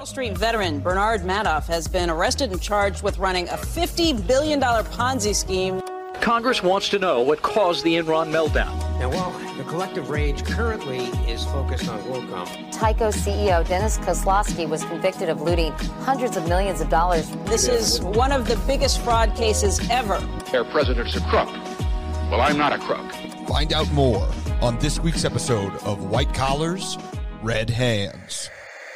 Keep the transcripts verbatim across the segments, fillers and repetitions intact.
Wall Street veteran Bernard Madoff has been arrested and charged with running a fifty billion dollars Ponzi scheme. Congress wants to know what caused the Enron meltdown. Now, while the collective rage currently is focused on WorldCom, Tyco C E O Dennis Kozlowski was convicted of looting hundreds of millions of dollars. This is one of the biggest fraud cases ever. Their president's a crook. Well, I'm not a crook. Find out more on this week's episode of White Collars, Red Hands.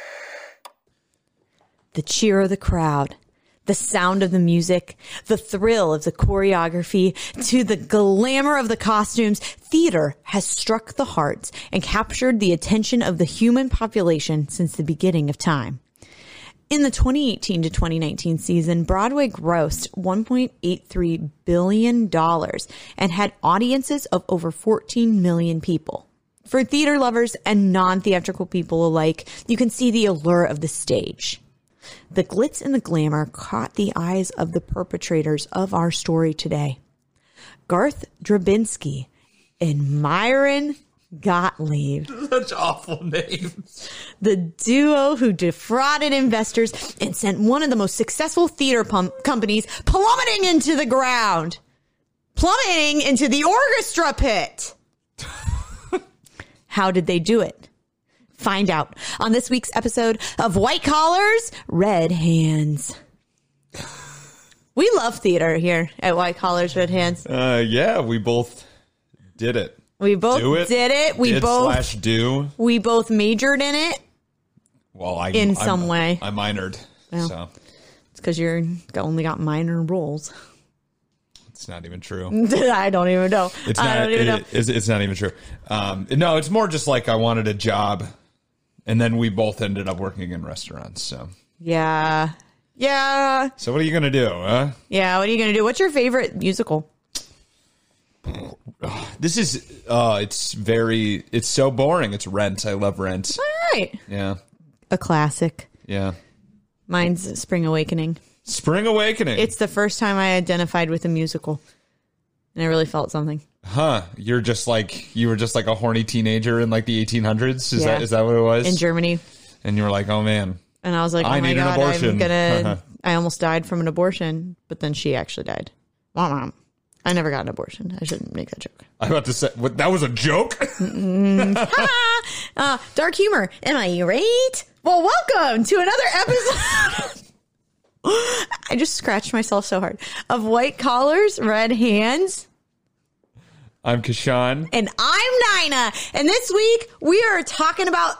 The cheer of the crowd, the sound of the music, the thrill of the choreography, to the glamour of the costumes, theater has struck the hearts and captured the attention of the human population since the beginning of time. In the twenty eighteen to twenty nineteen season, Broadway grossed one point eight three billion dollars and had audiences of over fourteen million people. For theater lovers and non-theatrical people alike, you can see the allure of the stage. The glitz and the glamour caught the eyes of the perpetrators of our story today. Garth Drabinsky and Myron Gottlieb. Such awful names. The duo who defrauded investors and sent one of the most successful theater pump companies plummeting into the ground. Plummeting into the orchestra pit. How did they do it? Find out on this week's episode of White Collars, Red Hands. We love theater here at White Collars, Red Hands. Uh, yeah, we both did it. We both do it, did it. We did both slash do. We both majored in it. Well, I in I'm, some way. I minored. Well, so it's because you're only got minor roles. It's not even true. I don't even know. It's I not. don't even it, know. It's, it's not even true. Um, no, it's more just like I wanted a job, and then we both ended up working in restaurants. So Yeah. Yeah. So what are you gonna do, huh? Yeah. What are you gonna do? What's your favorite musical? This is. Uh, it's very. It's so boring. It's Rent. I love Rent. All right. Yeah. A classic. Yeah. Mine's Spring Awakening. Spring Awakening. It's the first time I identified with a musical, and I really felt something. Huh? You're just like you were just like a horny teenager in like the eighteen hundreds. Is Yeah. that is that what it was In Germany. And you were like, oh man. And I was like, oh I my need an God, abortion. I'm gonna. I almost died from an abortion, but then she actually died. Mom, I never got an abortion. I shouldn't make that joke. I was about to say what, that was a joke. uh, dark humor. Am I right? Well, welcome to another episode. I just scratched myself so hard. Of White Collars, Red Hands. I'm Kashan. And I'm Nina. And this week, we are talking about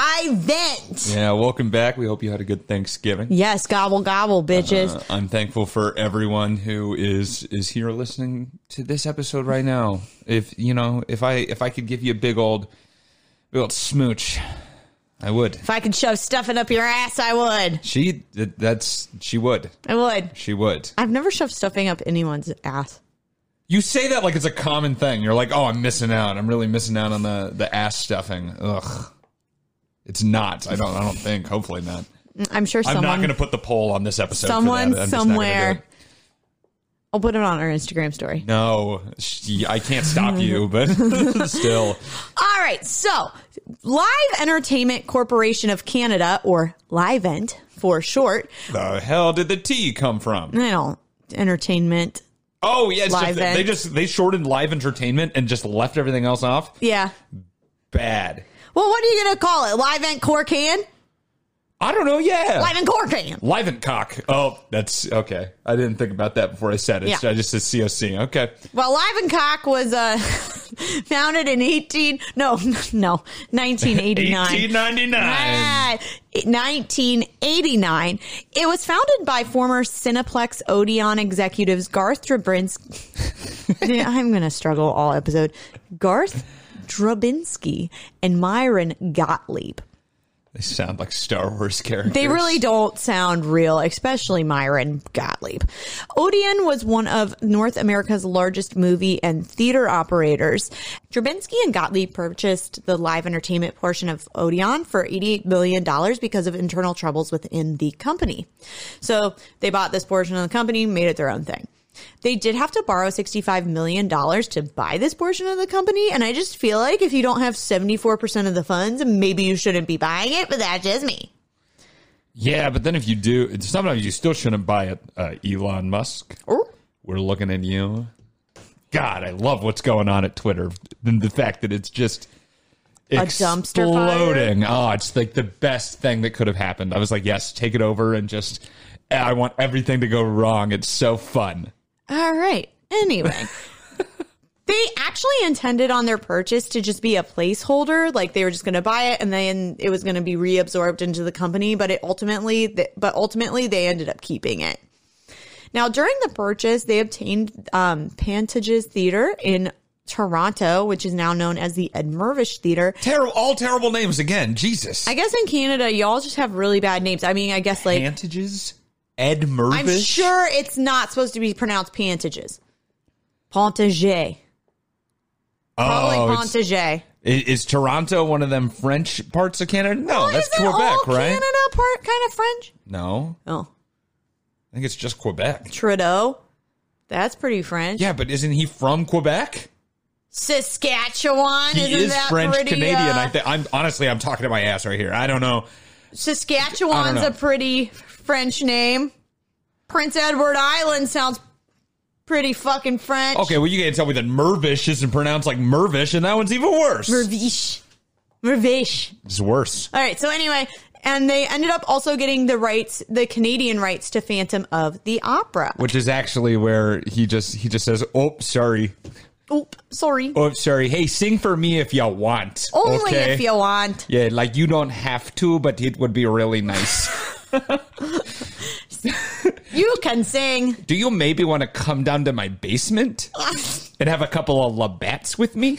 Livent. Yeah, welcome back. We hope you had a good Thanksgiving. Yes, gobble, gobble, bitches. Uh, I'm thankful for everyone who is is here listening to this episode right now. If, you know, if I if I could give you a big old, big old smooch, I would. If I could shove stuffing up your ass, I would. She, that's, she would. I would. She would. I've never shoved stuffing up anyone's ass. You say that like it's a common thing. You're like, oh, I'm missing out. I'm really missing out on the, the ass stuffing. Ugh. It's not. I don't I don't think. Hopefully not. I'm sure someone... I'm not going to put the poll on this episode. Someone for that. I'm just not gonna do somewhere... it. I'll put it on our Instagram story. No, I can't stop you, but still. All right. So, Live Entertainment Corporation of Canada, or Livent for short. The hell did the T come from? I don't. Entertainment. Oh, yeah. It's just, Livent. they just, they shortened Live Entertainment and just left everything else off? Yeah. Bad. Well, what are you going to call it? Livent Corcan? I don't know. Yeah. Livent Corcan. Livent cock. Oh, that's okay. I didn't think about that before I said it. Yeah. I just said C O C. Okay. Well, Livent Cock was uh, founded in eighteen no no nineteen eighty-nine. eighteen ninety-nine. Ah, nineteen eighty-nine. It was founded by former Cineplex Odeon executives Garth Drabinsky. I'm going to struggle all episode. Garth Drabinsky and Myron Gottlieb. They sound like Star Wars characters. They really don't sound real, especially Myron Gottlieb. Odeon was one of North America's largest movie and theater operators. Drabinsky and Gottlieb purchased the live entertainment portion of Odeon for eighty-eight million dollars because of internal troubles within the company. So they bought this portion of the company, made it their own thing. They did have to borrow sixty-five million dollars to buy this portion of the company. And I just feel like if you don't have seventy-four percent of the funds, maybe you shouldn't be buying it, but that's just me. Yeah, but then if you do, sometimes you still shouldn't buy it. Uh, Elon Musk, Oh. we're looking at you. God, I love what's going on at Twitter. The, the fact that it's just A dumpster fire? exploding. Oh, it's like the best thing that could have happened. I was like, yes, take it over and just, I want everything to go wrong. It's so fun. All right. Anyway. They actually intended on their purchase to just be a placeholder, like they were just going to buy it and then it was going to be reabsorbed into the company. But it ultimately, but ultimately, they ended up keeping it. Now, during the purchase, they obtained um, Pantages Theatre in Toronto, which is now known as the Ed Mirvish Theatre. Terrible, all terrible names again. Jesus. I guess in Canada, y'all just have really bad names. I mean, I guess like Pantages, Ed Mirvish. I'm sure it's not supposed to be pronounced Pantages. Pantages. Probably Oh, it's- Pantages. Is, is Toronto one of them French parts of Canada? No, Oh, that's isn't Quebec, all right? Canada part kind of French? No, Oh, I think it's just Quebec. Trudeau. That's pretty French. Yeah, but isn't he from Quebec? Saskatchewan. He isn't is that French pretty, Canadian. uh, I think. I'm honestly, I'm talking to my ass right here. I don't know. Saskatchewan's I don't know. a pretty French name. Prince Edward Island sounds pretty fucking French. Okay, well, you can't tell me that Mirvish isn't pronounced like Mirvish, and that one's even worse. Mirvish. Mirvish. It's worse. All right. So anyway, and they ended up also getting the rights, the Canadian rights to Phantom of the Opera. Which is actually where he just he just says, "Oh, sorry. Oop, sorry. Oh, sorry. Hey, sing for me if you want. Only okay? if you want. Yeah, like you don't have to, but it would be really nice." You can sing. Do you maybe want to come down to my basement and have a couple of Labatt's with me?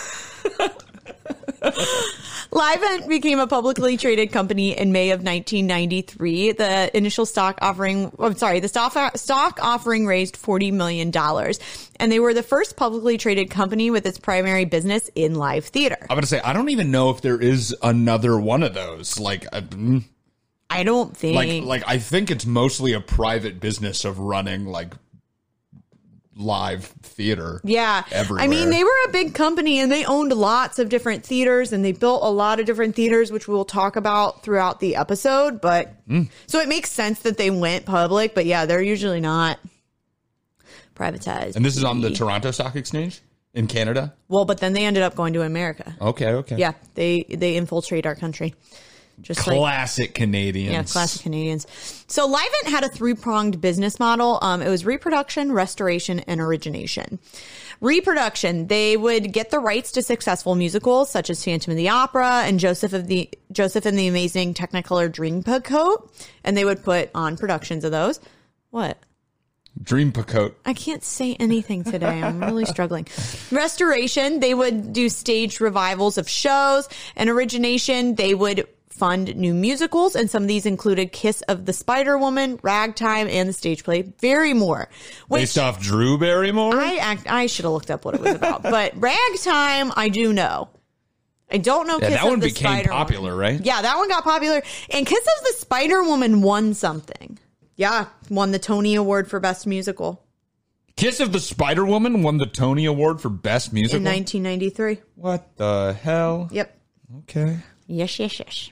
Livent became a publicly traded company in May of nineteen ninety-three. The initial stock offering, I'm sorry, the stock, stock offering raised forty million dollars. And they were the first publicly traded company with its primary business in live theater. I'm going to say, I don't even know if there is another one of those. Like, uh, mm, I don't think. like, like I think it's mostly a private business of running like live theater. Yeah. Everywhere. I mean, they were a big company and they owned lots of different theaters and they built a lot of different theaters, which we'll talk about throughout the episode. But Mm. so it makes sense that they went public, but yeah, they're usually not privatized. And this is on the Toronto Stock Exchange in Canada? Well, but then they ended up going to America. Okay, okay. Yeah. They, they infiltrate our country. Just like, Classic Canadians. yeah, classic Canadians. So Livent had a three-pronged business model. Um, it was reproduction, restoration, and origination. Reproduction, they would get the rights to successful musicals such as Phantom of the Opera and Joseph of the Joseph and the Amazing Technicolor Dreamcoat, and they would put on productions of those. What? Dreamcoat. I can't say anything today. I'm really struggling. Restoration, they would do staged revivals of shows, and origination, they would fund new musicals, and some of these included Kiss of the Spider Woman, Ragtime, and the stage play Barrymore. Which Based off Drew Barrymore? I act, I should have looked up what it was about, but Ragtime, I do know. I don't know. Yeah, Kiss that of one the became Spider popular, Woman. right? Yeah, that one got popular, and Kiss of the Spider Woman won something. Yeah, won the Tony Award for Best Musical Kiss of the Spider Woman won the Tony Award for Best Musical? in nineteen ninety-three. What the hell? Yep. Okay. Yes, yes, yes.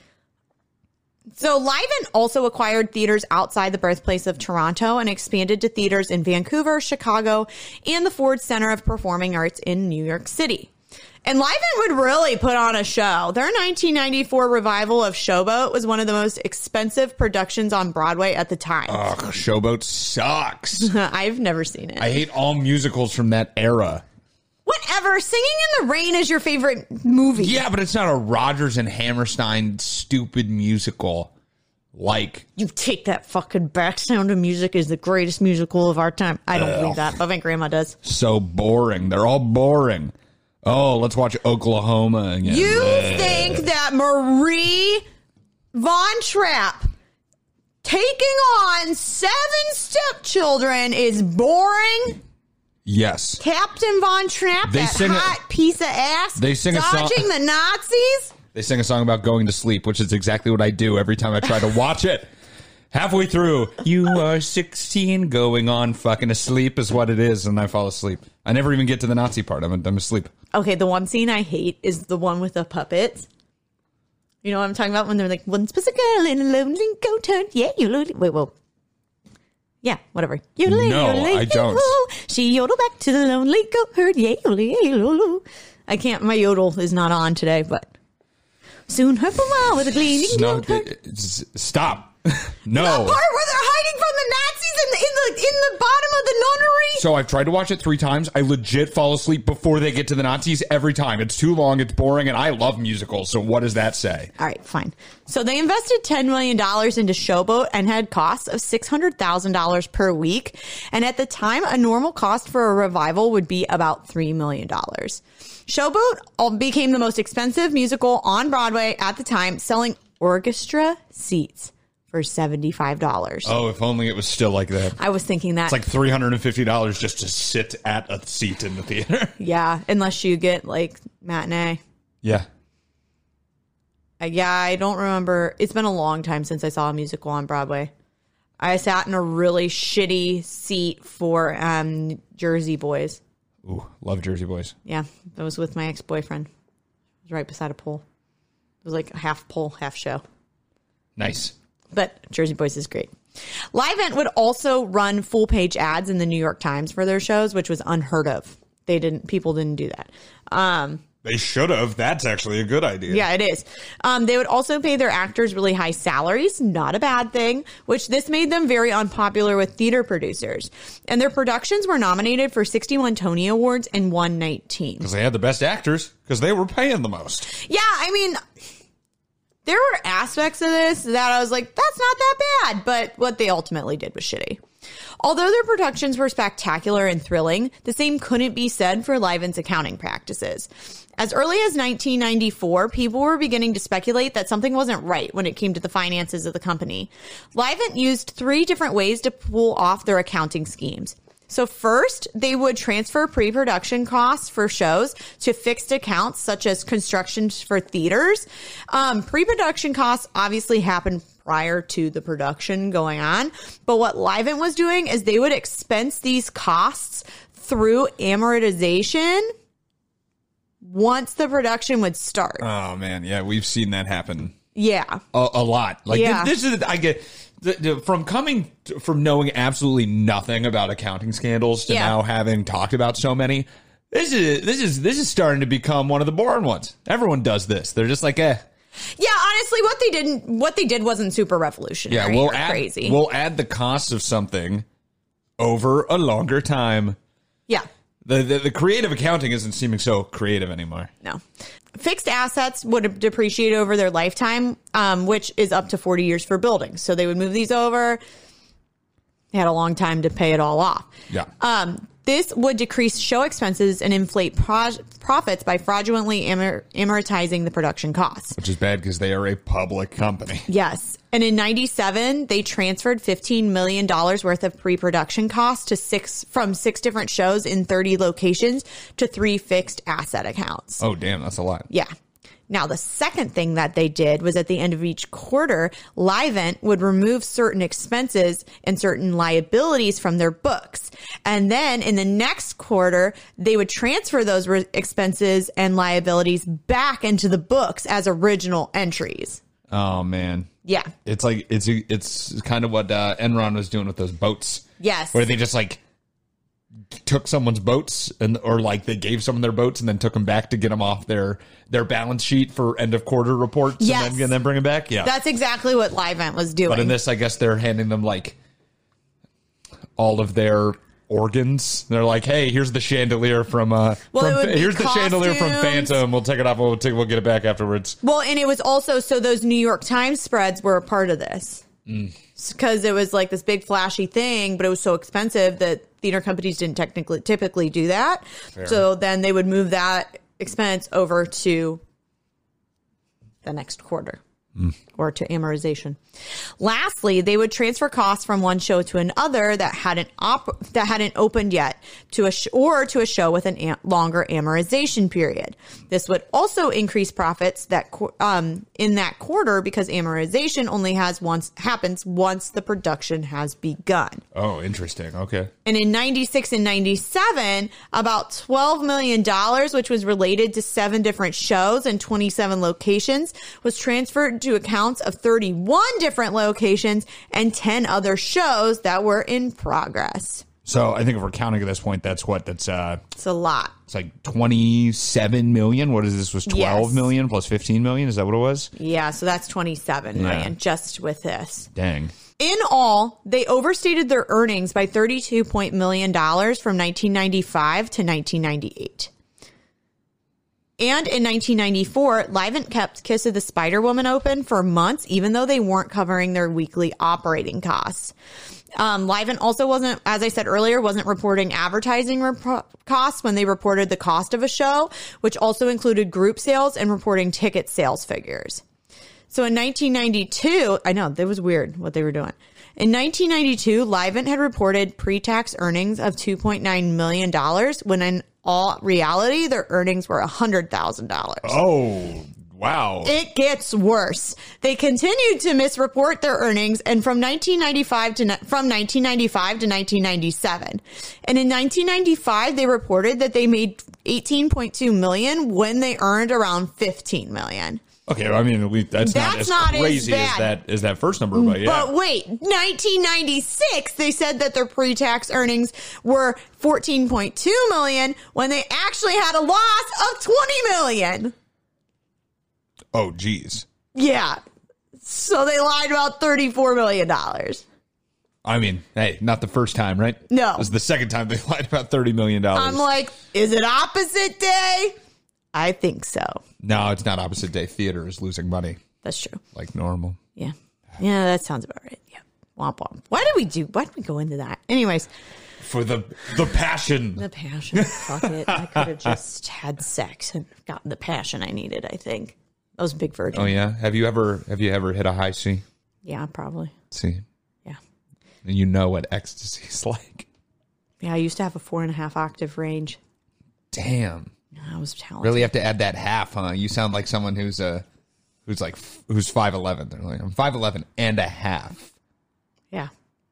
So Livent also acquired theaters outside the birthplace of Toronto and expanded to theaters in Vancouver, Chicago, and the Ford Center of Performing Arts in New York City. And Livent would really put on a show. Their nineteen ninety-four revival of Showboat was one of the most expensive productions on Broadway at the time. Ugh, Showboat sucks. I've never seen it. I hate all musicals from that era. Whatever. Singing in the Rain is your favorite movie. Yeah, but it's not a Rodgers and Hammerstein stupid musical. Like, You take that fucking back. Sound of Music is the greatest musical of our time. I don't believe that, but my grandma does. so boring. They're all boring. Oh, let's watch Oklahoma again. You Bleh. think that Marie Von Trapp taking on seven stepchildren is boring? Yes. Captain Von Trapp, They that sing a- hot piece of ass, they sing a song- dodging the Nazis? They sing a song about going to sleep, which is exactly what I do every time I try to watch it. Halfway through, you are sixteen, going on fucking asleep is what it is, and I fall asleep. I never even get to the Nazi part. I'm, I'm asleep. Okay, the one scene I hate is the one with the puppets. You know what I'm talking about when they're like, once was a girl in a lonely goatherd. Yeah, you lonely. Wait, whoa. Yeah, whatever. Yodeling, No, yodeling, I don't. yo-ho. She yodeled back to the lonely goatherd. Yeah, yodeling, yeah, yo-lo. I can't. My yodel is not on today, but soon her for a while with a gleaming No, goatherd. it- it's- stop. No. The part where they're hiding from the Nazis in the, in the in the bottom of the nunnery. So I've tried to watch it three times. I legit fall asleep before they get to the Nazis every time. It's too long. It's boring, and I love musicals. So what does that say? All right, fine. So they invested ten million dollars into Showboat and had costs of six hundred thousand dollars per week. And at the time, a normal cost for a revival would be about three million dollars. Showboat all became the most expensive musical on Broadway at the time, selling orchestra seats for seventy-five dollars. Oh, if only it was still like that. I was thinking that. It's like three hundred fifty dollars just to sit at a seat in the theater. Yeah, unless you get like matinee. Yeah. Uh, yeah, I don't remember. It's been a long time since I saw a musical on Broadway. I sat in a really shitty seat for um, Jersey Boys. Ooh, love Jersey Boys. Yeah, that was with my ex-boyfriend. It was right beside a pool. It was like half pool, half show. Nice. But Jersey Boys is great. Livent would also run full-page ads in the New York Times for their shows, which was unheard of. They didn't. People didn't do that. Um, They should have. That's actually a good idea. Yeah, it is. Um, they would also pay their actors really high salaries, not a bad thing, which this made them very unpopular with theater producers. And their productions were nominated for sixty-one Tony Awards and won nineteen. Because they had the best actors, because they were paying the most. Yeah, I mean, there were aspects of this that I was like, that's not that bad. But what they ultimately did was shitty. Although their productions were spectacular and thrilling, the same couldn't be said for Livent's accounting practices. As early as nineteen ninety-four, people were beginning to speculate that something wasn't right when it came to the finances of the company. Livent used three different ways to pull off their accounting schemes. So first, they would transfer pre-production costs for shows to fixed accounts, such as construction for theaters. Um, pre-production costs obviously happen prior to the production going on. But what Livent was doing is they would expense these costs through amortization once the production would start. Oh, man. Yeah, we've seen that happen Yeah. a, a lot. Like, Yeah. this, this is, I get, the, the, from coming, to, from knowing absolutely nothing about accounting scandals to Yeah. now having talked about so many, this is, this is, this is starting to become one of the boring ones. Everyone does this. They're just like, eh. Yeah, honestly, what they didn't, what they did wasn't super revolutionary. Yeah, we'll or add, crazy. we'll add the cost of something over a longer time. yeah. The, the the creative accounting isn't seeming so creative anymore. No. Fixed assets would depreciate over their lifetime, um, which is up to forty years for buildings. So they would move these over. They had a long time to pay it all off. Yeah. Um, this would decrease show expenses and inflate pro- profits by fraudulently amor- amortizing the production costs. Which is bad because they are a public company. Yes. And in ninety-seven, they transferred fifteen million dollars worth of pre-production costs to six from six different shows in thirty locations to three fixed asset accounts. Oh, damn, that's a lot. Yeah. Now, the second thing that they did was at the end of each quarter, Livent would remove certain expenses and certain liabilities from their books. And then in the next quarter, they would transfer those re- expenses and liabilities back into the books as original entries. Oh, man. Yeah. It's like, it's it's kind of what uh, Enron was doing with those boats. Yes. Where they just like took someone's boats and or like they gave someone their boats and then took them back to get them off their their balance sheet for end of quarter reports. Yes. and, then, and then bring them back. Yeah. That's exactly what Livent was doing. But in this, I guess they're handing them like all of their organs. They're like, hey, here's the chandelier from uh Well, from, it would be here's the chandelier from costumes. Phantom. We'll take it off. We'll take we'll get it back afterwards. Well, and it was also, so those New York Times spreads were a part of this. Because it was like this big flashy thing, but it was so expensive that theater companies didn't technically typically do that. Fair. So then they would move that expense over to the next quarter. Mm. Or to amortization. Lastly, they would transfer costs from one show to another that hadn't op- that hadn't opened yet, to a sh- or to a show with a am- longer amortization period. This would also increase profits that qu- um, in that quarter because amortization only has once happens once the production has begun. Oh, interesting. Okay. And in ninety-six and ninety-seven, about twelve million dollars, which was related to seven different shows and twenty-seven locations, was transferred to accounts of thirty-one different locations and ten other shows that were in progress. So I think if we're counting at this point, that's what? That's uh, it's a lot. It's like twenty-seven million. What is this? Was twelve yes. million plus fifteen million? Is that what it was? Yeah, so that's twenty-seven yeah. million just with this. Dang. In all, they overstated their earnings by thirty-two million dollars from nineteen ninety-five to nineteen ninety-eight. And in nineteen ninety-four, Livent kept Kiss of the Spider Woman open for months, even though they weren't covering their weekly operating costs. Um, Livent also wasn't, as I said earlier, wasn't reporting advertising rep- costs when they reported the cost of a show, which also included group sales and reporting ticket sales figures. So in nineteen ninety-two, I know, that was weird what they were doing. In nineteen ninety-two, Livent had reported pre-tax earnings of two point nine million dollars when in all reality, their earnings were one hundred thousand dollars. Oh, wow. It gets worse. They continued to misreport their earnings and from nineteen ninety-five to from nineteen ninety-five to nineteen ninety-seven. And in nineteen ninety-five, they reported that they made eighteen point two million dollars when they earned around fifteen million dollars. Okay, I mean, we, that's, that's not as not crazy as, as that as that first number, but yeah. But wait, nineteen ninety-six, they said that their pre-tax earnings were fourteen point two million dollars when they actually had a loss of twenty million dollars. Oh, geez. Yeah. So they lied about thirty-four million dollars. I mean, hey, not the first time, right? No. This is the second time they lied about thirty million dollars. I'm like, is it opposite day? I think so. No, it's not opposite day. Theater is losing money. That's true. Like normal. Yeah. Yeah, that sounds about right. Yeah. Womp womp. Why did we do, why did we go into that? Anyways. For the the passion. The passion. Fuck it. I could have just had sex and gotten the passion I needed, I think. I was a big virgin. Oh, yeah? Have you ever have you ever hit a high C? Yeah, probably. C. Yeah. And you know what ecstasy is like. Yeah, I used to have a four and a half octave range. Damn. I was talented. Really have to add that half, huh? You sound like someone who's uh, who's like who's five eleven. They're like, I'm five eleven and a half. Yeah.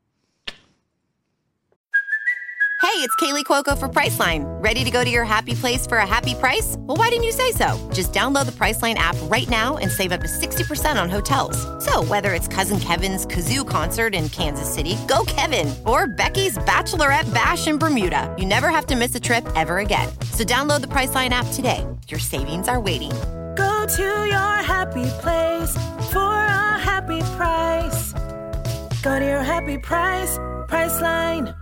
Hey, it's Kaylee Cuoco for Priceline. Ready to go to your happy place for a happy price? Well, why didn't you say so? Just download the Priceline app right now and save up to sixty percent on hotels. So whether it's Cousin Kevin's Kazoo Concert in Kansas City, go Kevin, or Becky's Bachelorette Bash in Bermuda, you never have to miss a trip ever again. So download the Priceline app today. Your savings are waiting. Go to your happy place for a happy price. Go to your happy price, Priceline.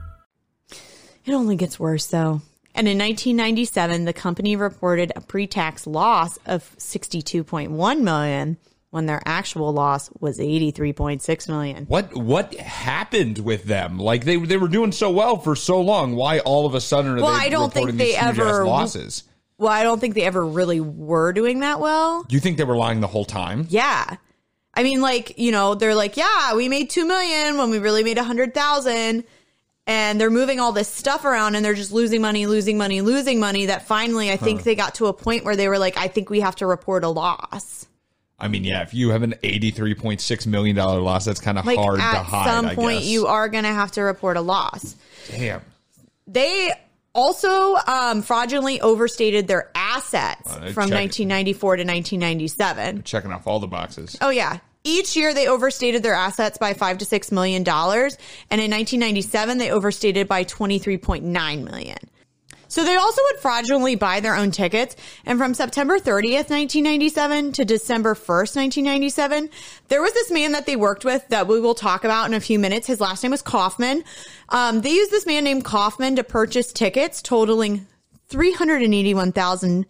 It only gets worse, though. And in nineteen ninety-seven, the company reported a pre-tax loss of sixty-two point one million dollars when their actual loss was eighty-three point six million dollars. What what happened with them? Like they they were doing so well for so long. Why all of a sudden are well, they I don't reporting think they these huge ever ass losses? Well, I don't think they ever really were doing that well. Do you think they were lying the whole time? Yeah. I mean, like, you know, they're like, yeah, we made two million dollars when we really made one hundred thousand dollars. And they're moving all this stuff around and they're just losing money, losing money, losing money that finally I think huh. they got to a point where they were like, I think we have to report a loss. I mean, yeah, if you have an eighty-three point six million dollars loss, that's kind of like hard to hide, At some I point, guess. you are going to have to report a loss. Damn. They also um, fraudulently overstated their assets uh, from check- nineteen ninety-four to nineteen ninety-seven. They're checking off all the boxes. Oh, yeah. Each year, they overstated their assets by five to six million dollars, and in nineteen ninety-seven, they overstated by twenty-three point nine million dollars. So they also would fraudulently buy their own tickets, and from September thirtieth, nineteen ninety-seven to December first, nineteen ninety-seven, there was this man that they worked with that we will talk about in a few minutes. His last name was Kaufman. Um, they used this man named Kaufman to purchase tickets totaling three hundred eighty-one thousand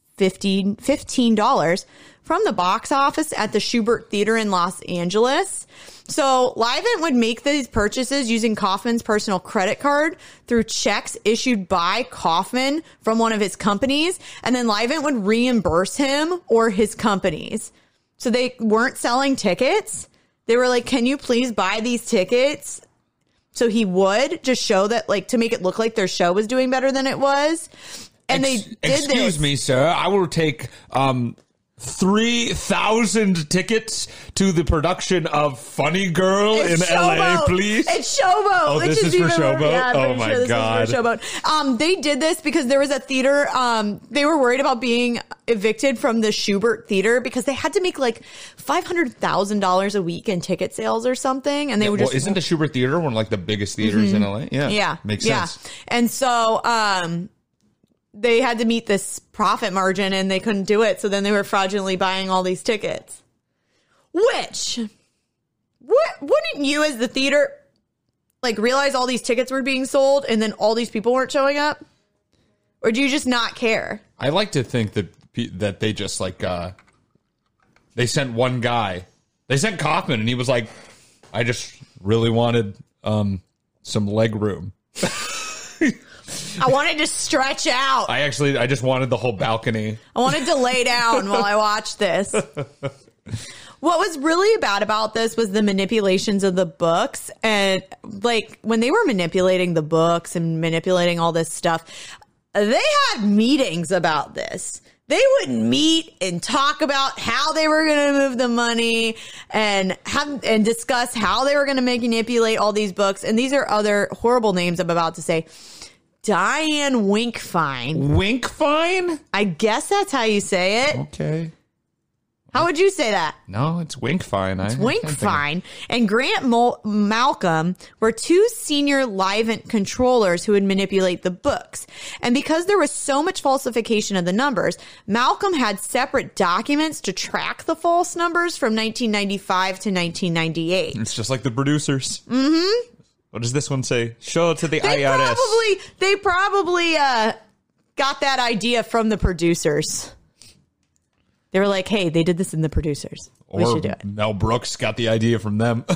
fifteen dollars from the box office at the Schubert Theater in Los Angeles. So Livent would make these purchases using Kaufman's personal credit card through checks issued by Kaufman from one of his companies, and then Livent would reimburse him or his companies. So they weren't selling tickets. They were like, can you please buy these tickets? So he would just show that, like, to make it look like their show was doing better than it was. And Ex- they did excuse this. Excuse me, sir. I will take um, three thousand tickets to the production of Funny Girl it's in Showboat. L A, please. It's Showboat. Oh, this is, is for Showboat? More, yeah, oh, my sure God. Showboat. Um, they did this because there was a theater. Um, they were worried about being evicted from the Schubert Theater because they had to make like five hundred thousand dollars a week in ticket sales or something. And they yeah, would just. Well, isn't the Schubert Theater one of like the biggest theaters mm-hmm. in L A? Yeah. Yeah. Makes yeah. sense. And so, um, they had to meet this profit margin and they couldn't do it. So then they were fraudulently buying all these tickets. Which, what, wouldn't you as the theater, like, realize all these tickets were being sold and then all these people weren't showing up? Or do you just not care? I like to think that that they just, like, uh, they sent one guy. They sent Kaufman and he was like, I just really wanted um, some leg room. I wanted to stretch out. I actually, I just wanted the whole balcony. I wanted to lay down while I watched this. What was really bad about this was the manipulations of the books. And like when they were manipulating the books and manipulating all this stuff, they had meetings about this. They would meet and talk about how they were going to move the money and have and discuss how they were going to manipulate all these books. And these are other horrible names I'm about to say. Diane Winkfine. Winkfine? I guess that's how you say it. Okay. How would you say that? No, it's Winkfine. It's Winkfine. And Grant Mol- Malcolm were two senior Livent controllers who would manipulate the books. And because there was so much falsification of the numbers, Malcolm had separate documents to track the false numbers from nineteen ninety-five to nineteen ninety-eight. It's just like the producers. Mm-hmm. What does this one say? Show it to the they I R S. Probably, they probably uh, got that idea from the producers. They were like, hey, they did this in the producers. We or should do it. Mel Brooks got the idea from them.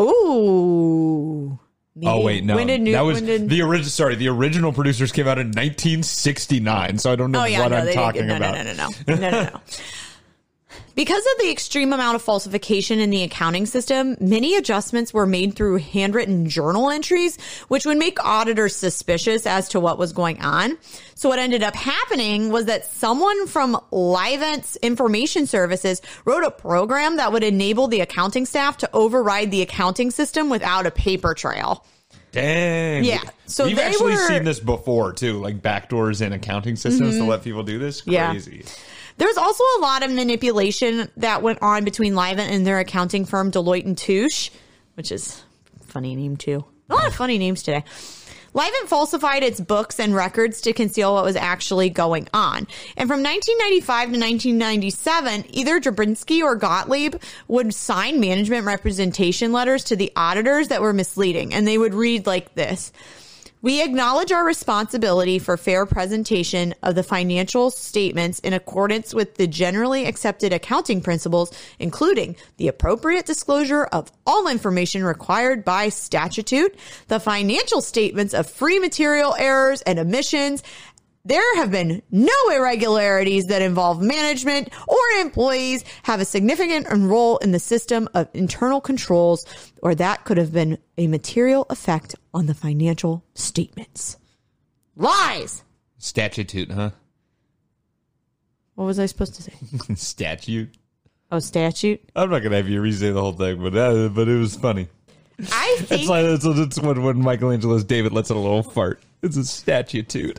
Ooh. Oh, wait, no. When did New- that was when did- the original. Sorry, the original producers came out in nineteen sixty-nine, so I don't know oh, yeah, what no, I'm talking no, about. No, no, no, no, no, no, no. Because of the extreme amount of falsification in the accounting system, many adjustments were made through handwritten journal entries, which would make auditors suspicious as to what was going on. So what ended up happening was that someone from Livent's information services wrote a program that would enable the accounting staff to override the accounting system without a paper trail. Dang. Yeah. So we've they actually were, seen this before, too, like backdoors in accounting systems mm-hmm. to let people do this. Crazy. Yeah. There's also a lot of manipulation that went on between Livent and their accounting firm, Deloitte and Touche, which is a funny name, too. A lot of funny names today. Livent falsified its books and records to conceal what was actually going on. And from nineteen ninety-five to nineteen ninety-seven, either Drabinsky or Gottlieb would sign management representation letters to the auditors that were misleading. And they would read like this. We acknowledge our responsibility for fair presentation of the financial statements in accordance with the generally accepted accounting principles, including the appropriate disclosure of all information required by statute, the financial statements of free material errors and omissions. There have been no irregularities that involve management or employees have a significant role in the system of internal controls, or that could have been a material effect on the financial statements. Lies! Statute, huh? What was I supposed to say? Statute. Oh, statute? I'm not going to have you re-say the whole thing, but uh, but it was funny. I think... It's like it's, it's when, when Michelangelo's David lets out a little fart. It's a statute.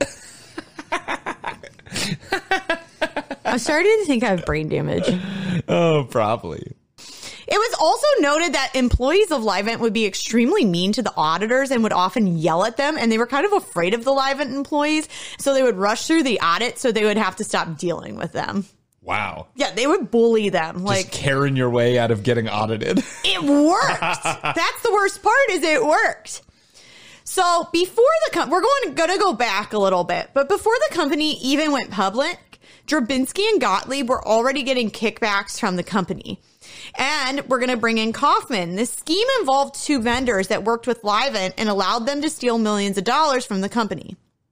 I'm starting to think I have brain damage. Oh, probably. It was also noted that employees of Livent would be extremely mean to the auditors and would often yell at them. And they were kind of afraid of the Livent employees. So they would rush through the audit so they would have to stop dealing with them. Wow. Yeah, they would bully them. Just like carrying your way out of getting audited. It worked. That's the worst part is it worked. So before the com- we're going going to go back a little bit, but before the company even went public, Drabinsky and Gottlieb were already getting kickbacks from the company. And we're going to bring in Kaufman. This scheme involved two vendors that worked with Livent and allowed them to steal millions of dollars from the company.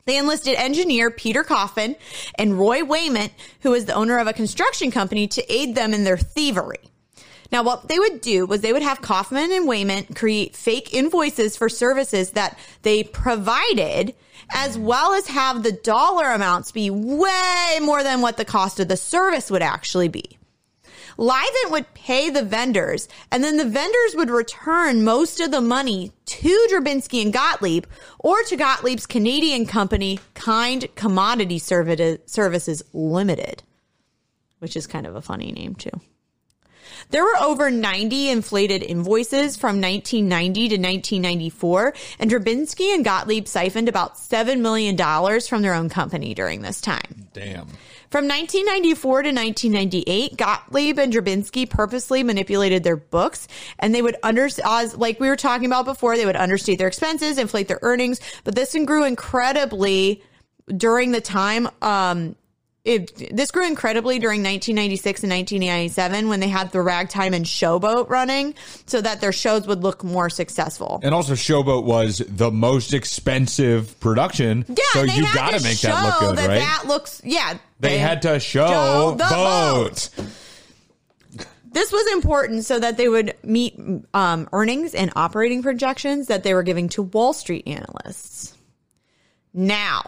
They enlisted engineer Peter Coffin and Roy Wayment, who was the owner of a construction company, to aid them in their thievery. Now, what they would do was they would have Kaufman and Wayment create fake invoices for services that they provided, as well as have the dollar amounts be way more than what the cost of the service would actually be. Livent would pay the vendors, and then the vendors would return most of the money to Drabinsky and Gottlieb or to Gottlieb's Canadian company, Kind Commodity Services Limited, which is kind of a funny name too. There were over ninety inflated invoices from nineteen ninety to nineteen ninety-four, and Drabinsky and Gottlieb siphoned about seven million dollars from their own company during this time. Damn. From nineteen ninety-four to nineteen ninety-eight, Gottlieb and Drabinsky purposely manipulated their books, and they would under, as like we were talking about before, they would understate their expenses, inflate their earnings, but this grew incredibly during the time, um, It, this grew incredibly during nineteen ninety-six and nineteen ninety-seven when they had the Ragtime and Showboat running so that their shows would look more successful. And also Showboat was the most expensive production, yeah, so you got to make that look good, that right? That looks, yeah. They, they had to show, show the boat. boat. This was important so that they would meet um, earnings and operating projections that they were giving to Wall Street analysts. Now,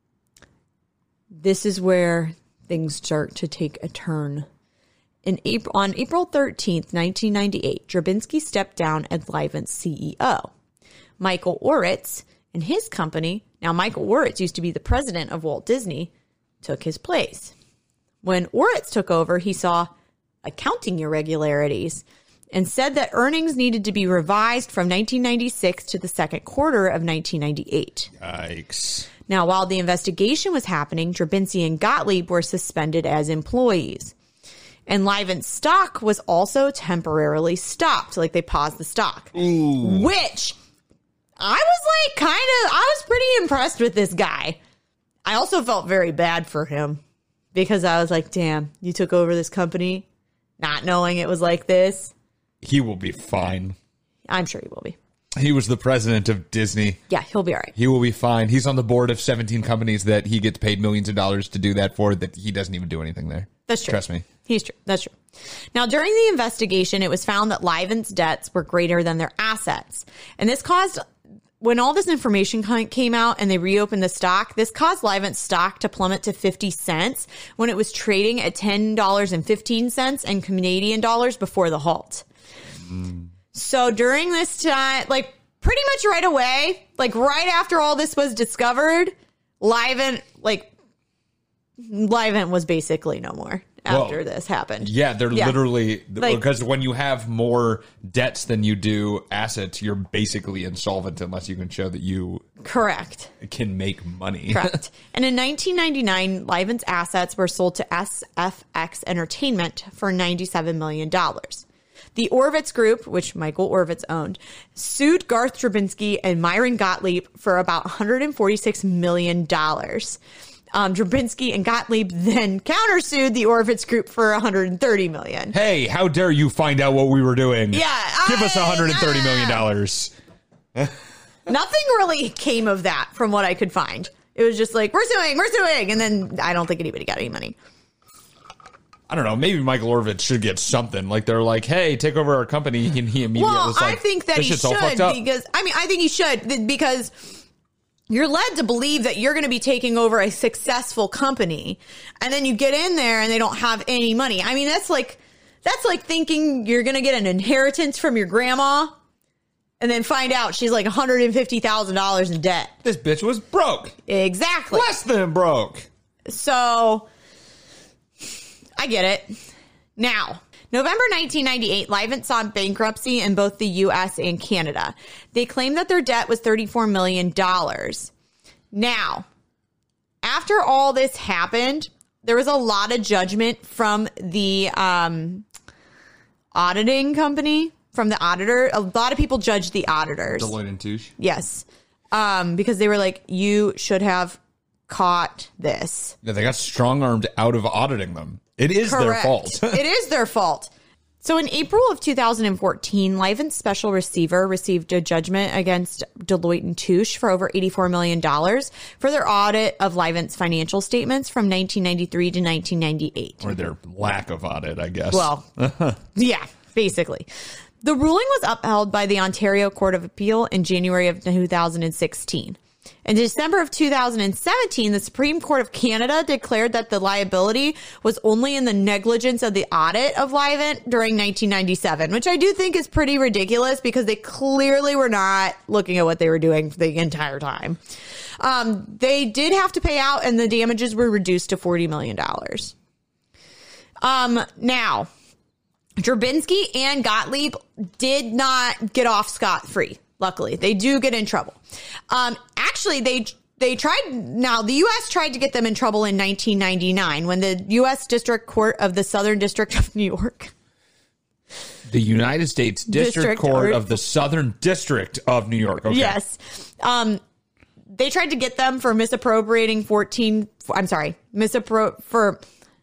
this is where things start to take a turn. In April, on April thirteenth, nineteen ninety-eight, Drabinsky stepped down as Livent's C E O. Michael Oritz and his company, now Michael Oritz used to be the president of Walt Disney, took his place. When Oritz took over, he saw accounting irregularities and said that earnings needed to be revised from nineteen ninety-six to the second quarter of nineteen ninety-eight. Yikes. Now, while the investigation was happening, Drabinsky and Gottlieb were suspended as employees. And Livent's stock was also temporarily stopped. Like, they paused the stock. Ooh. Which, I was like, kind of, I was pretty impressed with this guy. I also felt very bad for him. Because I was like, damn, you took over this company not knowing it was like this. He will be fine. I'm sure he will be. He was the president of Disney. Yeah, he'll be all right. He will be fine. He's on the board of seventeen companies that he gets paid millions of dollars to do that for, that he doesn't even do anything there. That's true. Trust me. He's true. That's true. Now, during the investigation, it was found that Livent's debts were greater than their assets. And this caused, when all this information came out and they reopened the stock, this caused Livent's stock to plummet to fifty cents when it was trading at ten dollars and fifteen cents in Canadian dollars before the halt. Mm. So during this time, like pretty much right away, like right after all this was discovered, Livent, like Livent was basically no more after Whoa. this happened. Yeah, they're yeah. literally, like, because when you have more debts than you do assets, you're basically insolvent unless you can show that you correct can make money. Correct. And in nineteen ninety-nine, Livent's assets were sold to S F X Entertainment for ninety-seven million dollars. The Orvitz Group, which Michael Orvitz owned, sued Garth Drabinsky and Myron Gottlieb for about one hundred forty-six million dollars. Um, Drabinsky and Gottlieb then countersued the Orvitz Group for one hundred thirty million dollars. Hey, how dare you find out what we were doing? Yeah. Give I, us one hundred thirty million dollars. Nothing really came of that from what I could find. It was just like, we're suing, we're suing. And then I don't think anybody got any money. I don't know. Maybe Michael Orvitz should get something. Like, they're like, hey, take over our company. And he immediately well, was like, I think that he should because, I mean, I think he should because you're led to believe that you're going to be taking over a successful company. And then you get in there and they don't have any money. I mean, that's like, that's like thinking you're going to get an inheritance from your grandma and then find out she's like one hundred fifty thousand dollars in debt. This bitch was broke. Exactly. Less than broke. So I get it. Now, November nineteen ninety-eight, Livent saw bankruptcy in both the U S and Canada. They claimed that their debt was thirty-four million dollars. Now, after all this happened, there was a lot of judgment from the um, auditing company, from the auditor. A lot of people judged the auditors. Deloitte and Touche? Yes. Um, because they were like, you should have caught this. Yeah, they got strong-armed out of auditing them. It is Correct. their fault. It is their fault. So in April of two thousand fourteen, Livent's special receiver received a judgment against Deloitte and Touche for over eighty-four million dollars for their audit of Livent's financial statements from nineteen ninety-three to nineteen ninety-eight. Or their lack of audit, I guess. Well, yeah, basically. The ruling was upheld by the Ontario Court of Appeal in January of two thousand sixteen. In December of two thousand seventeen, the Supreme Court of Canada declared that the liability was only in the negligence of the audit of Livent during nineteen ninety-seven, which I do think is pretty ridiculous because they clearly were not looking at what they were doing the entire time. Um, they did have to pay out, and the damages were reduced to forty million dollars. Um, now, Drabinski and Gottlieb did not get off scot-free. Luckily, they do get in trouble. Um, actually, they they tried. Now, the U S tried to get them in trouble in nineteen ninety-nine when the U S District Court of the Southern District of New York. The United States District, District Court or, of the Southern District of New York. Okay. Yes. Um, they tried to get them for misappropriating fourteen. I'm sorry, misappro for.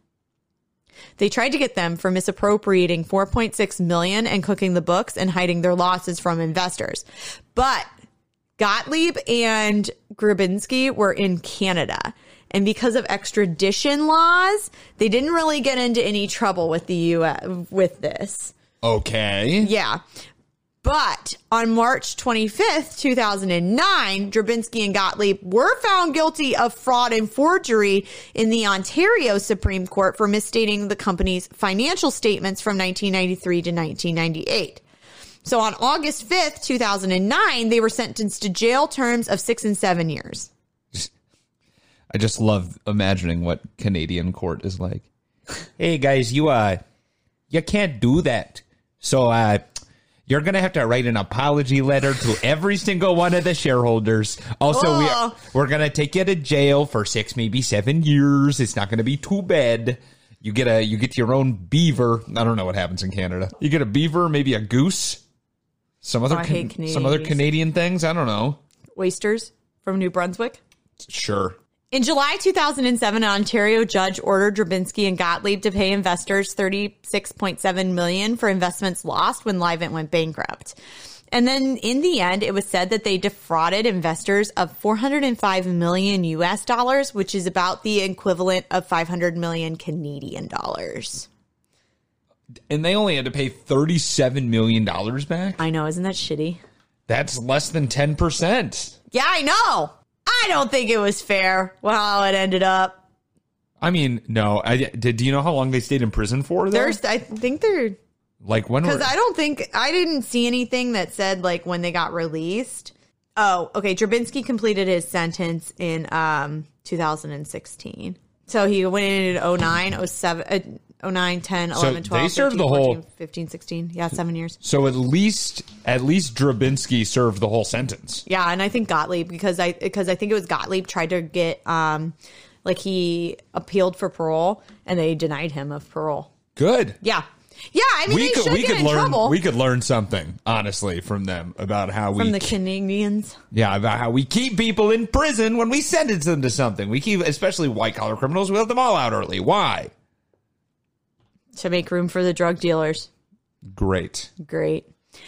They tried to get them for misappropriating four point six million dollars and cooking the books and hiding their losses from investors. But Gottlieb and Grabinski were in Canada. And because of extradition laws, they didn't really get into any trouble with the U S with this. Okay. Yeah. But on March twenty-fifth, two thousand nine, Drabinski and Gottlieb were found guilty of fraud and forgery in the Ontario Supreme Court for misstating the company's financial statements from nineteen ninety-three to nineteen ninety-eight. So on August fifth, two thousand nine, they were sentenced to jail terms of six and seven years. I just love imagining what Canadian court is like. Hey, guys, you uh, you can't do that. So, uh, you're going to have to write an apology letter to every single one of the shareholders. Also, oh. we, we're going to take you to jail for six, maybe seven years. It's not going to be too bad. You get a you get your own beaver. I don't know what happens in Canada. You get a beaver, maybe a goose. Some other Oh, I hate can, some other Canadian things. I don't know. Oysters from New Brunswick. Sure. In July two thousand seven, an Ontario judge ordered Drabinski and Gottlieb to pay investors thirty-six point seven million dollars for investments lost when Livent went bankrupt. And then in the end, it was said that they defrauded investors of four hundred five million U S dollars, which is about the equivalent of five hundred million Canadian dollars. And they only had to pay thirty-seven million dollars back? I know, isn't that shitty? That's less than ten percent. Yeah, I know. I don't think it was fair how it ended up. I mean, no. I, did, do you know how long they stayed in prison for? Though? There's, I think they're... Like when? Because were, I don't think... I didn't see anything that said, like, when they got released. Oh, okay. Drabinski completed his sentence in um, two thousand sixteen. So he went in in oh nine, oh seven... Uh, oh nine, ten, eleven, so twelve, they served thirteen, the whole fourteen, fifteen, sixteen. Yeah, seven years. So at least at least Drabinski served the whole sentence. Yeah, and I think Gottlieb, because I because I think it was Gottlieb tried to get um like he appealed for parole and they denied him of parole. Good. Yeah. Yeah, I mean we they could should we get could in learn trouble. we could learn something, honestly, from them about how we From the Canadians. Yeah, about how we keep people in prison when we sentence them to something. We keep especially white collar criminals, we let them all out early. Why? To make room for the drug dealers. Great. Great.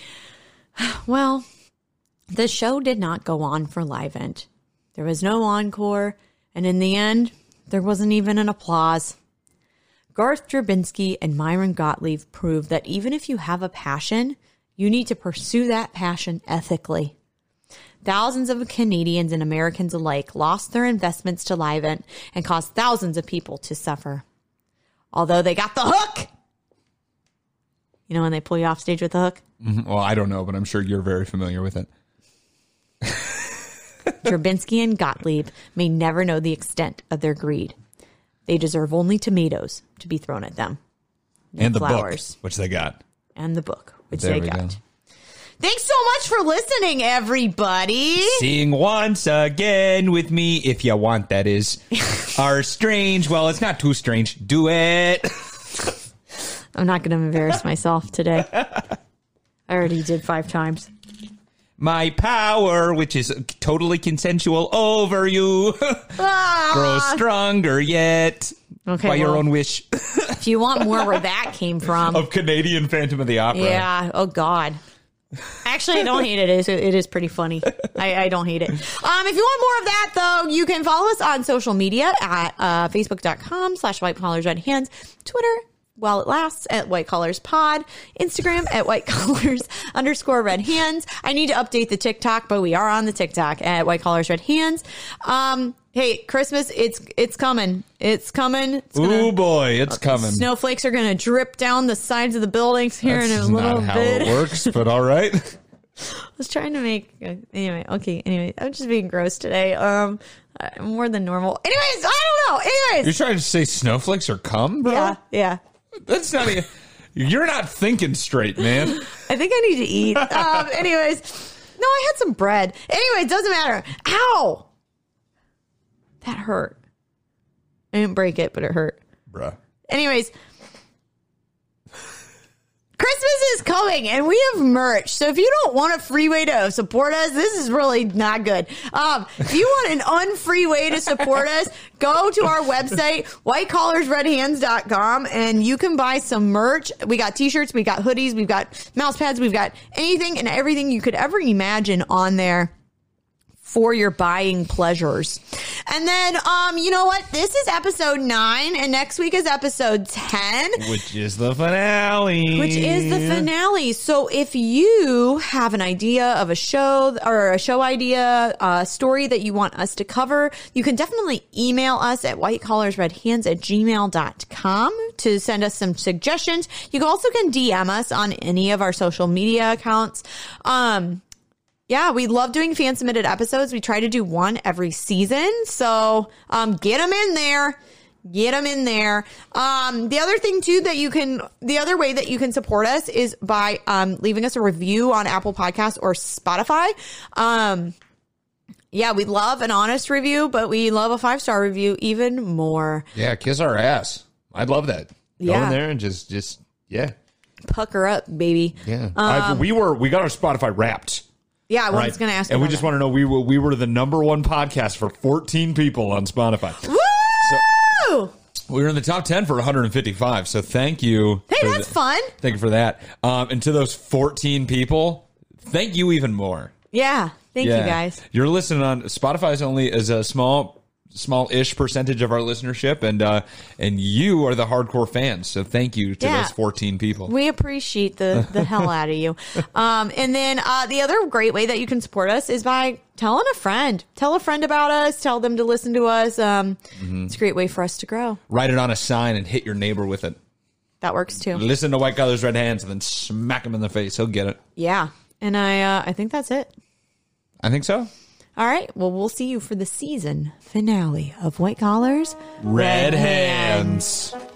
Well, the show did not go on for Livent. There was no encore, and in the end, there wasn't even an applause. Garth Drabinski and Myron Gottlieb proved that even if you have a passion, you need to pursue that passion ethically. Thousands of Canadians and Americans alike lost their investments to Livent and caused thousands of people to suffer. Although they got the hook. You know when they pull you off stage with the hook? Mm-hmm. Well, I don't know, but I'm sure you're very familiar with it. Drabinski and Gottlieb may never know the extent of their greed. They deserve only tomatoes to be thrown at them. And the flowers. book, which they got. And the book, which there they we got. Go. Thanks so much for listening, everybody. Sing once again with me, if you want, that is. Are strange. Well, it's not too strange. Do it. I'm not going to embarrass myself today. I already did five times. My power, which is totally consensual over you, Ah. grows stronger yet. Okay, by well, your own wish. If you want more where that came from. Of Canadian Phantom of the Opera. Yeah. Oh, God. Actually, I don't hate it. It is, it is pretty funny. I, I don't hate it. Um, if you want more of that, though, you can follow us on social media at uh, facebook.com slash white collars red hands, Twitter, while it lasts, at White Collars Pod, Instagram at White Collars underscore red hands. I need to update the TikTok, but we are on the TikTok at White Collars red hands. Um, hey, Christmas, it's it's coming. It's coming. It's gonna, Ooh, boy, it's coming. Snowflakes are going to drip down the sides of the buildings here That's in a little not how bit. it works, but all right. I was trying to make uh, anyway. Okay, anyway, I'm just being gross today. Um, uh, more than normal. Anyways, I don't know. Anyways, You're trying to say snowflakes are cum, bro? yeah, yeah. That's not even. You're not thinking straight, man. I think I need to eat. Um, anyways, no, I had some bread. Anyway, it doesn't matter. Ow, that hurt. I didn't break it, but it hurt. Bruh. Anyways, Christmas is coming and we have merch. So if you don't want a free way to support us, this is really not good. Um, if you want an unfree way to support us, go to our website, white collars red hands dot com, and you can buy some merch. We got t-shirts, we got hoodies, we've got mouse pads, we've got anything and everything you could ever imagine on there for your buying pleasures. And then, um, you know what? This is episode nine, and next week is episode ten. Which is the finale. Which is the finale. So if you have an idea of a show or a show idea, a story that you want us to cover, you can definitely email us at white collars red hands at gmail dot com to send us some suggestions. You also can D M us on any of our social media accounts. Um, Yeah, we love doing fan submitted episodes. We try to do one every season. So um, get them in there. Get them in there. Um, the other thing, too, that you can, the other way that you can support us is by um, leaving us a review on Apple Podcasts or Spotify. Um, yeah, we love an honest review, but we love a five-star review even more. Yeah, kiss our ass. I'd love that. Go Yeah. in there and just, just yeah. Pucker up, baby. Yeah. Um, I, we were, we got our Spotify wrapped. Yeah, I was Right. going to ask And we about just that. want to know we were we were the number one podcast for fourteen people on Spotify. Woo! So we were in the top ten for one hundred fifty-five. So thank you. Hey, for that's the- fun. Thank you for that. Um, and to those fourteen people, thank you even more. Yeah, thank Yeah. you guys. You're listening on Spotify's only as a small small-ish percentage of our listenership, and uh, and you are the hardcore fans. So thank you to Yeah. those fourteen people. We appreciate the, the hell out of you. Um, and then uh, the other great way that you can support us is by telling a friend. Tell a friend about us. Tell them to listen to us. Um, Mm-hmm. It's a great way for us to grow. Write it on a sign and hit your neighbor with it. That works too. Listen to White Collars Red Hands and then smack him in the face. He'll get it. Yeah. And I uh, I think that's it. I think so. All right. Well, we'll see you for the season finale of White Collars Red Hands.